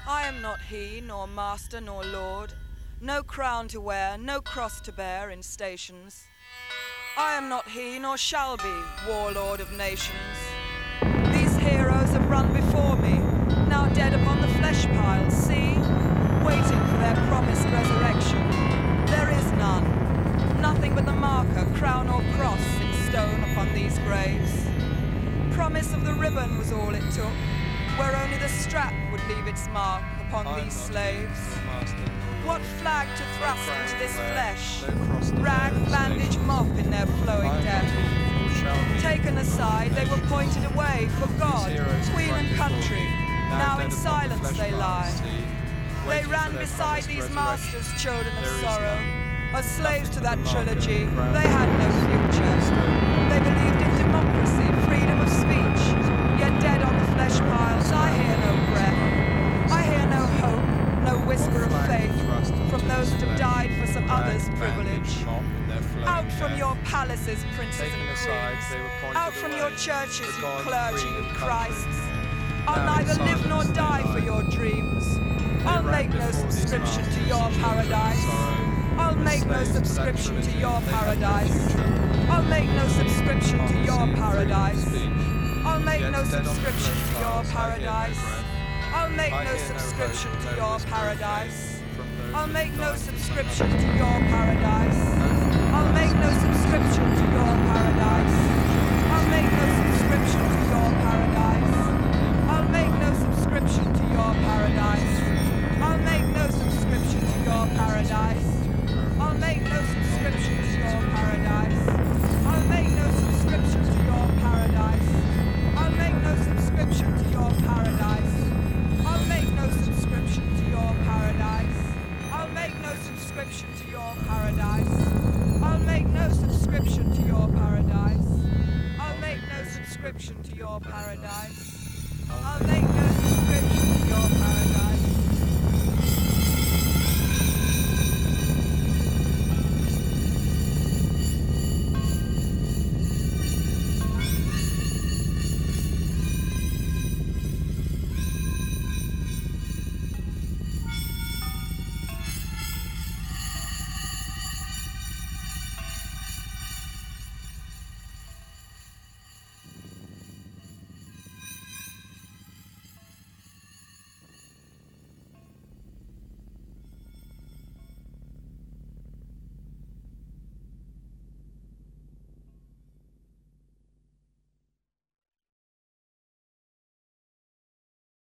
I am not he, nor master, nor lord, no crown to wear, no cross to bear in stations. I am not he, nor shall be, warlord of nations. These heroes have run before me, now dead upon the flesh pile, see, waiting for their promised resurrection. There is none, nothing but the marker, crown or cross in stone upon these graves. Promise of the ribbon was all it took, where only the strap would leave its mark upon these slaves. What flag to thrust into this flesh? Rag, bandage, mop in their flowing death. Taken aside, they were pointed away for God, queen and country. Now in silence they lie. They ran beside these masters, children of sorrow. As slaves to that trilogy, they had no future. They believed in democracy, freedom of speech, yet dead on the flesh piles, I hear no breath. I hear no hope, no whisper of faith from those that have died for some other's privilege. Out from your palaces, princes and queens. Out from your churches, you clergy, you Christs. I'll neither live nor die for your dreams. I'll make no subscription to your paradise. I'll make no subscription to your paradise. I'll make no subscription to your paradise. I'll make no subscription to your paradise. I'll make no subscription to your paradise. I'll make no subscription to your paradise. I'll make no subscription to your paradise. I'll make no subscription to your paradise. I'll make no subscription to your paradise. I'll make no subscription to your paradise. I'll make no subscription to your paradise. I'll make no subscription to your paradise. I'll make no subscription to your paradise. I'll make no subscription to your paradise. I'll make no subscription to your paradise. I'll make no subscription to your paradise. I'll make no subscription to your paradise. I'll make